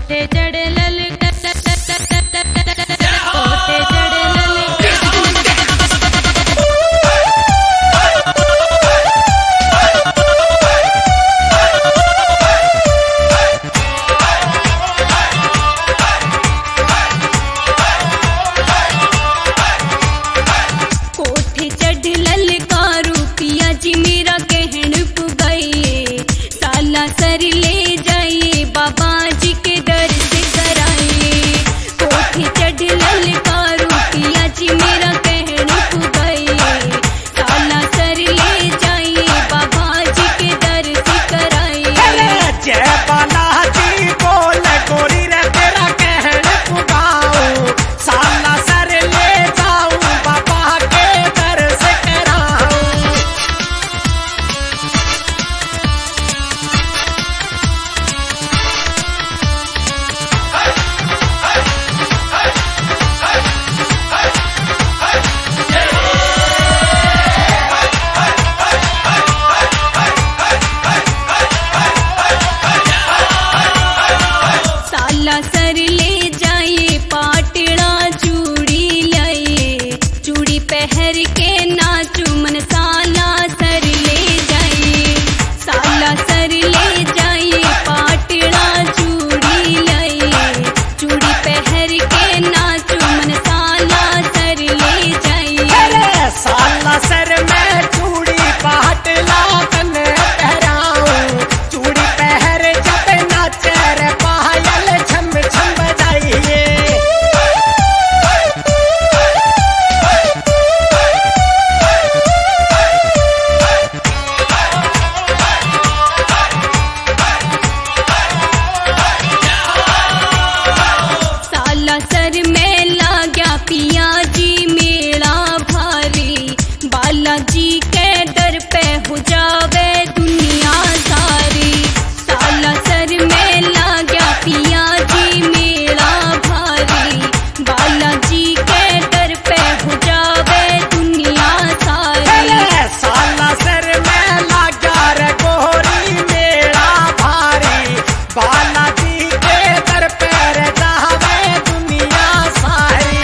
कोटे चढ़ लल कोटे चढ़ लल कोठे चढ़ लल का रुपिया जी मेरा कहन पुगाइए साला सर ले जाइए बाबा जी के दर्श कराइए। कोठे चढ़ लल का रुपिया जी मेरा कहन पुगाइए साला सर ले जाइए बाबा जी के दर्श कराइए। जय बालाजी बोल गोरी रे तेरा कहन पुगाऊं साला सर ले जाऊं बाबा के दर्श कराऊं। साला सर ले जाइए पाटड़ा चूड़ी लाइए चूड़ी पहर के नाचू मन साला सर ले जाइए। साला सर ले जाइए पाटड़ा चूड़ी लाइए चूड़ी पहर के नाचू मन साला सर ले जाइए। साला सर में चूड़ी पाटला तने पहराऊं चूड़ी पहर जब नाचे रे पायल छम छम बजाइए। साला सर में लाग्या पिया जी मेला भारी बालाजी के दर पे हो जावे दुनिया सारी। साला सर में लाग्या पिया जी मेला भारी बालाजी के दर पे हो जावे दुनिया सारी। साला सर में लगा रे गोरी मेरा भारी बालाजी के दर पर जावे दुनिया सारी।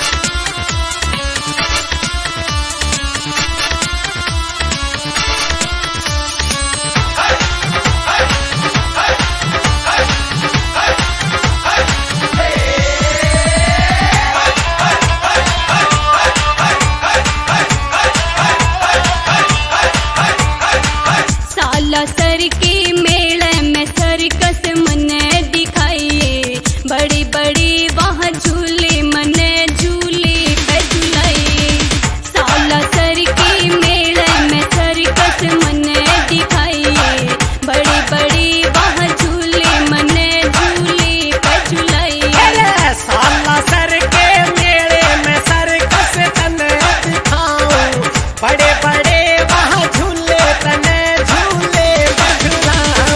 साला सर के मेले में सर्कस मने दिखाइए बड़ी बड़ी वहाँ झूले मने झूले पे झुलाइए। साला सर के मेले में सर्कस मने दिखाइए बड़ी बड़ी वहाँ झूले मने झूले पे झुलाइए। साला सर के मेले में सर्कस तने दिखाऊं बड़े बड़े वहाँ झूले तने झूले झुलाऊं।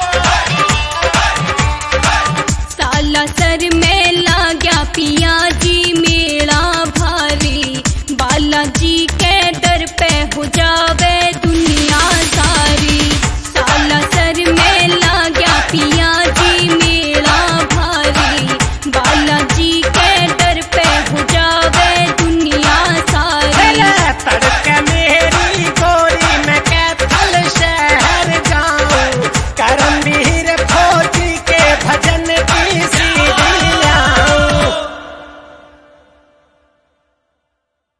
साला सर में लाग्या पिया जी